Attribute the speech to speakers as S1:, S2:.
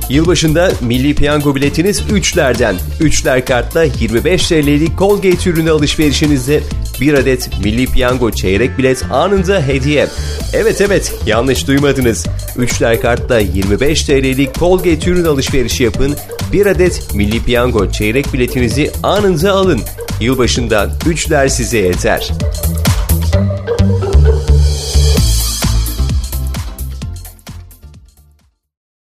S1: Yılbaşında Milli Piyango biletiniz 3'lerden. 3'ler kartla 25 TL'lik Colgate ürünü alışverişinizde bir adet Milli Piyango çeyrek bilet anında hediye. Evet, yanlış duymadınız. 3'ler kartla 25 TL'lik Colgate ürün alışverişi yapın. Bir adet Milli Piyango çeyrek biletinizi anında alın. Yılbaşında 3'ler size yeter.